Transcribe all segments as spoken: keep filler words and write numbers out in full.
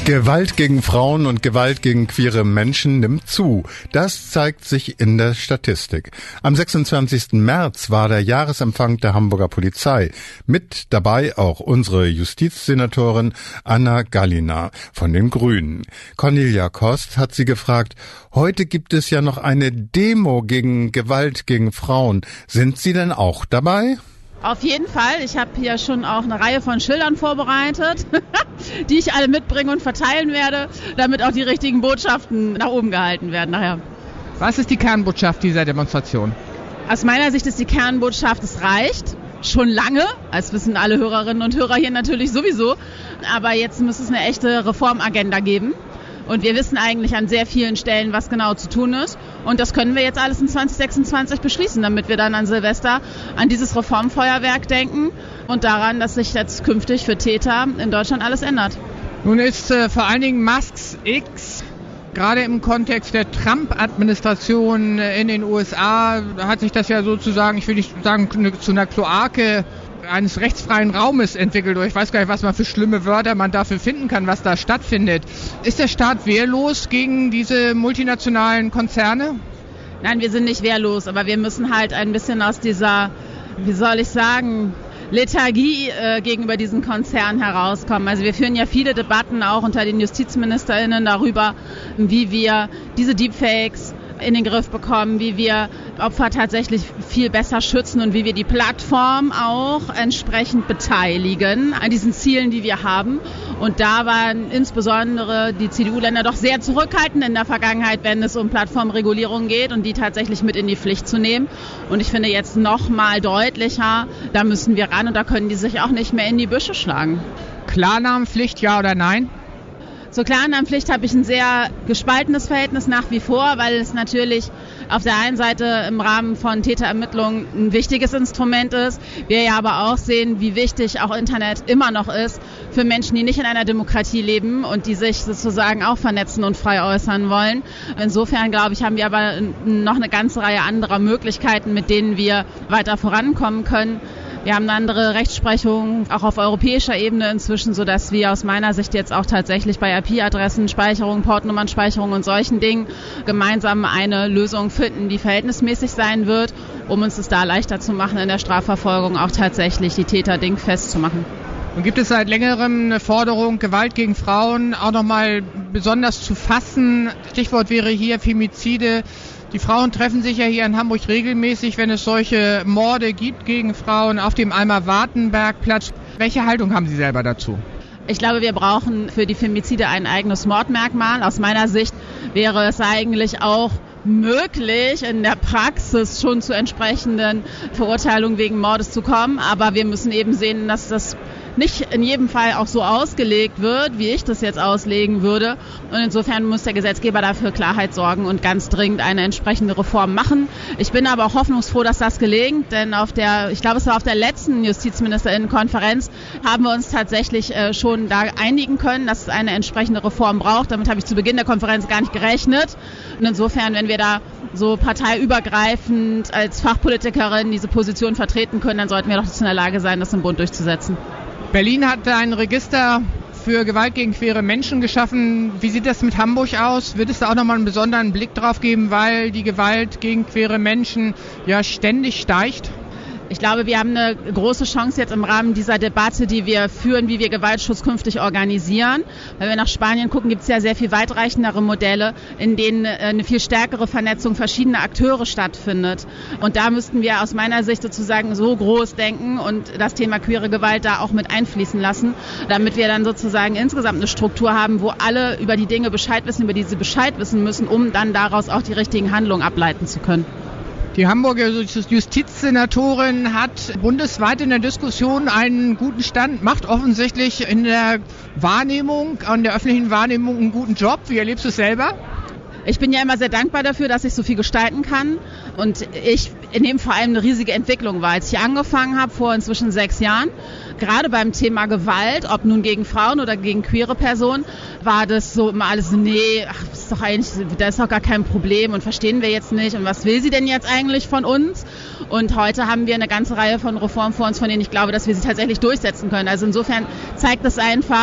Gewalt gegen Frauen und Gewalt gegen queere Menschen nimmt zu. Das zeigt sich in der Statistik. Am sechsundzwanzigsten März war der Jahresempfang der Hamburger Polizei. Mit dabei auch unsere Justizsenatorin Anna Gallina von den Grünen. Cornelia Kost hat sie gefragt, heute gibt es ja noch eine Demo gegen Gewalt gegen Frauen. Sind Sie denn auch dabei? Auf jeden Fall. Ich habe hier schon auch eine Reihe von Schildern vorbereitet, die ich alle mitbringen und verteilen werde, damit auch die richtigen Botschaften nach oben gehalten werden nachher. Was ist die Kernbotschaft dieser Demonstration? Aus meiner Sicht ist die Kernbotschaft, es reicht. Schon lange, das wissen alle Hörerinnen und Hörer hier natürlich sowieso, aber jetzt muss es eine echte Reformagenda geben. Und wir wissen eigentlich an sehr vielen Stellen, was genau zu tun ist. Und das können wir jetzt alles in zwanzig sechsundzwanzig beschließen, damit wir dann an Silvester an dieses Reformfeuerwerk denken und daran, dass sich jetzt künftig für Täter in Deutschland alles ändert. Nun ist äh, vor allen Dingen Musk's X, gerade im Kontext der Trump-Administration in den U S A, hat sich das ja sozusagen, ich will nicht sagen, zu einer Kloake eines rechtsfreien Raumes entwickelt. Ich weiß gar nicht, was man für schlimme Wörter man dafür finden kann, was da stattfindet. Ist der Staat wehrlos gegen diese multinationalen Konzerne? Nein, wir sind nicht wehrlos, aber wir müssen halt ein bisschen aus dieser, wie soll ich sagen, Lethargie äh, gegenüber diesen Konzernen herauskommen. Also wir führen ja viele Debatten auch unter den JustizministerInnen darüber, wie wir diese Deepfakes in den Griff bekommen, wie wir Opfer tatsächlich viel besser schützen und wie wir die Plattform auch entsprechend beteiligen an diesen Zielen, die wir haben. Und da waren insbesondere die C D U-Länder doch sehr zurückhaltend in der Vergangenheit, wenn es um Plattformregulierung geht und die tatsächlich mit in die Pflicht zu nehmen. Und ich finde jetzt noch mal deutlicher, da müssen wir ran und da können die sich auch nicht mehr in die Büsche schlagen. Klarnamenpflicht, ja oder nein? Zur Klarnamenpflicht habe ich ein sehr gespaltenes Verhältnis nach wie vor, weil es natürlich auf der einen Seite im Rahmen von Täterermittlungen ein wichtiges Instrument ist. Wir ja aber auch sehen, wie wichtig auch Internet immer noch ist für Menschen, die nicht in einer Demokratie leben und die sich sozusagen auch vernetzen und frei äußern wollen. Insofern, glaube ich, haben wir aber noch eine ganze Reihe anderer Möglichkeiten, mit denen wir weiter vorankommen können. Wir haben eine andere Rechtsprechung, auch auf europäischer Ebene inzwischen, sodass wir aus meiner Sicht jetzt auch tatsächlich bei I P-Adressen, Speicherung, Portnummernspeicherung und solchen Dingen gemeinsam eine Lösung finden, die verhältnismäßig sein wird, um uns es da leichter zu machen, in der Strafverfolgung auch tatsächlich die Täter dingfest zu machen. Und gibt es seit längerem eine Forderung, Gewalt gegen Frauen auch nochmal besonders zu fassen? Stichwort wäre hier Femizide. Die Frauen treffen sich ja hier in Hamburg regelmäßig, wenn es solche Morde gibt gegen Frauen auf dem Alma-Wartenberg-Platz. Welche Haltung haben Sie selber dazu? Ich glaube, wir brauchen für die Femizide ein eigenes Mordmerkmal. Aus meiner Sicht wäre es eigentlich auch möglich, in der Praxis schon zu entsprechenden Verurteilungen wegen Mordes zu kommen. Aber wir müssen eben sehen, dass das nicht in jedem Fall auch so ausgelegt wird, wie ich das jetzt auslegen würde. Und insofern muss der Gesetzgeber dafür Klarheit sorgen und ganz dringend eine entsprechende Reform machen. Ich bin aber auch hoffnungsfroh, dass das gelingt, denn auf der, ich glaube, es war auf der letzten Justizministerinnenkonferenz, haben wir uns tatsächlich äh, schon da einigen können, dass es eine entsprechende Reform braucht. Damit habe ich zu Beginn der Konferenz gar nicht gerechnet. Und insofern, wenn wir da so parteiübergreifend als Fachpolitikerin diese Position vertreten können, dann sollten wir doch in der Lage sein, das im Bund durchzusetzen. Berlin hat ein Register für Gewalt gegen queere Menschen geschaffen. Wie sieht das mit Hamburg aus? Wird es da auch nochmal einen besonderen Blick drauf geben, weil die Gewalt gegen queere Menschen ja ständig steigt? Ich glaube, wir haben eine große Chance jetzt im Rahmen dieser Debatte, die wir führen, wie wir Gewaltschutz künftig organisieren. Wenn wir nach Spanien gucken, gibt es ja sehr viel weitreichendere Modelle, in denen eine viel stärkere Vernetzung verschiedener Akteure stattfindet. Und da müssten wir aus meiner Sicht sozusagen so groß denken und das Thema queere Gewalt da auch mit einfließen lassen, damit wir dann sozusagen insgesamt eine Struktur haben, wo alle über die Dinge Bescheid wissen, über die sie Bescheid wissen müssen, um dann daraus auch die richtigen Handlungen ableiten zu können. Die Hamburger Justizsenatorin hat bundesweit in der Diskussion einen guten Stand, macht offensichtlich in der Wahrnehmung, an der öffentlichen Wahrnehmung einen guten Job. Wie erlebst du es selber? Ich bin ja immer sehr dankbar dafür, dass ich so viel gestalten kann und ich nehme vor allem eine riesige Entwicklung wahr. Als ich angefangen habe, vor inzwischen sechs Jahren, gerade beim Thema Gewalt, ob nun gegen Frauen oder gegen queere Personen, war das so immer alles, nee, ach, das ist doch eigentlich, da ist doch gar kein Problem und verstehen wir jetzt nicht und was will sie denn jetzt eigentlich von uns? Und heute haben wir eine ganze Reihe von Reformen vor uns, von denen ich glaube, dass wir sie tatsächlich durchsetzen können. Also insofern zeigt es einfach,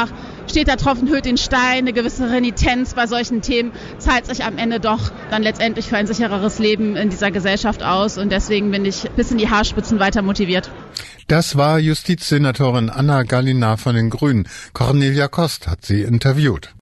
steht der Tropfen höhlt den Stein, eine gewisse Renitenz bei solchen Themen zahlt sich am Ende doch dann letztendlich für ein sichereres Leben in dieser Gesellschaft aus. Und deswegen bin ich bis in die Haarspitzen weiter motiviert. Das war Justizsenatorin Anna Gallina von den Grünen. Cornelia Kost hat sie interviewt.